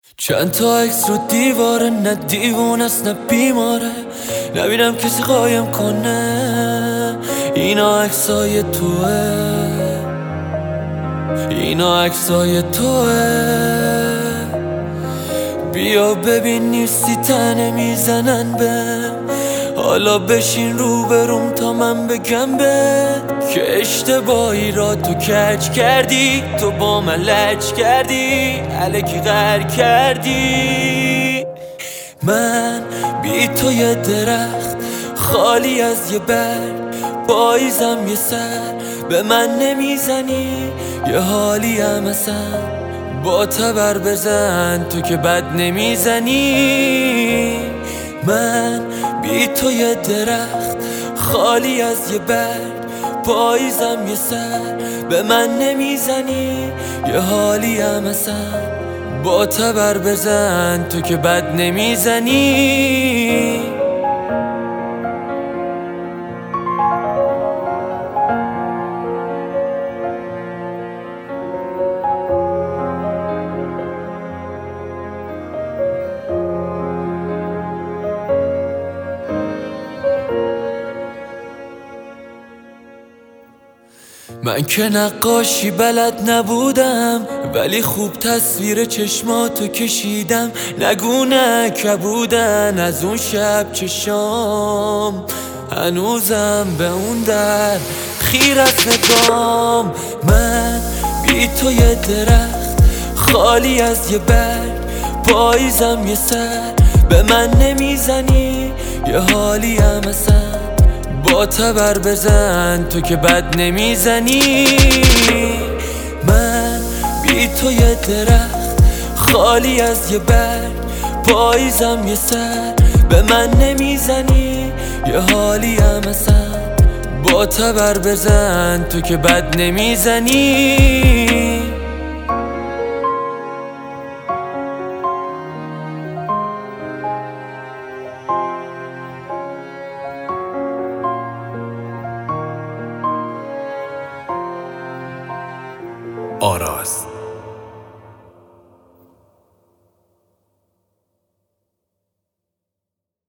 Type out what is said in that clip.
چند تا عکس رو دیواره، نه دیوونه است نه بیماره، نبینم کسی قایم کنه. اینا عکسای توه، اینا عکسای توه. بیا ببین نیستی تنه میزنن بهم، حالا بشین روبروم تا من بگم بهت که اشتباهی را تو کج کردی. تو با من لج کردی، الکی غر کردی. من بی تو یه درخت خالی از یه برگ، پاییزم یه سر به من نمیزنی. یه حالی هم اصلا با تبر بزن، تو که بد نمیزنی. من بی تو یه درخت خالی از یه برگ، پاییزم یه سر به من نمیزنی. یه حالی هم اصلا با تبر بزن، تو که بد نمیزنی. من که نقاشی بلد نبودم، ولی خوب تصویر چشماتو کشیدم. نگو نه کبودن از اون شب چشام، هنوزم به اون در خیر از نگام. من بی تو یه درخت خالی از یه برگ، پاییزم یه سر به من نمیزنی. یه حالی هم اصلا با تبر بزن، تو که بد نمیزنی. من بی تو یه درخت خالی از یه برگ، پاییزم یه سر به من نمیزنی. یه حالی هم اصلا با تبر بزن، تو که بد نمیزنی. آراز.